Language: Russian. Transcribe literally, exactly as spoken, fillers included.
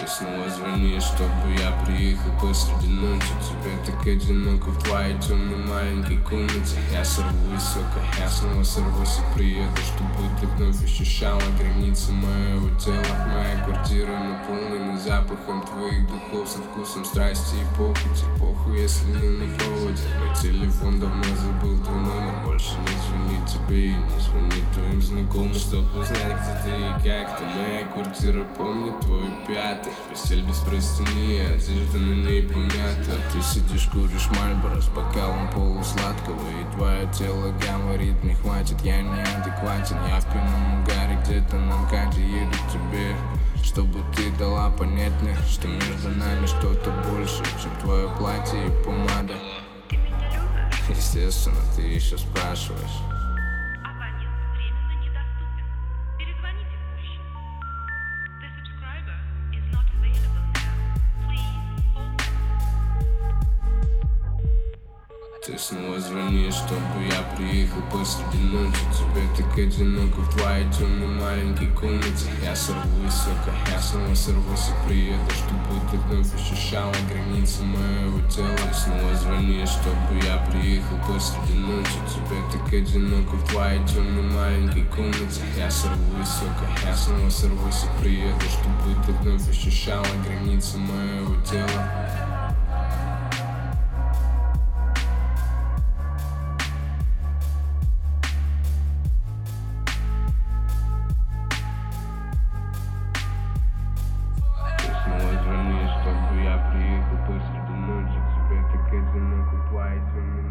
снова звонишь, чтобы я приехал посреди ночи. Тебе так одиноко в твоей темной маленькой комнате. Я сорву из сока, я снова сорвусь и приеду, чтобы ты вновь ощущала границы моего тела. Моя квартира наполнена запахом твоих духов, со вкусом страсти и похоти. Похуй, если не на проводе. Мой телефон давно забыл твой номер. Больше не звонит тебе и не звонит твоим знакомым, чтоб узнать, где ты и как ты. Моя квартира помнит твой пятый. Постель без простыни, одежда на ней помята. Ты сидишь, куришь Мальборо с бокалом полусладкого, и твое тело говорит: не хватит, я неадекватен. Я в пьяном угаре где-то на МКАДе еду к тебе, чтобы ты дала понять мне, что между нами что-то больше, чем твое платье и помада. Ты меня любишь? Естественно, ты еще спрашиваешь. Абонент временно недоступен. Перезвоните позже. The subscriber is not available now. Please hold. Ты снова звонишь, чтобы я приехал посреди ночи. Тебе так одиноко в твоей темной маленькой комнате. Я сорву из сока, я снова сорвусь и приеду, чтобы ты вновь ощущала границы моего тела. Ты снова звонишь, чтобы я приехал посреди ночи. Тебе так одиноко в твоей темной маленькой комнате. Я сорву из сока, я снова сорвусь и приеду, чтобы ты вновь ощущала границы моего тела. Чтобы я приехал посреди ночи. Тебе так одиноко в твоей темной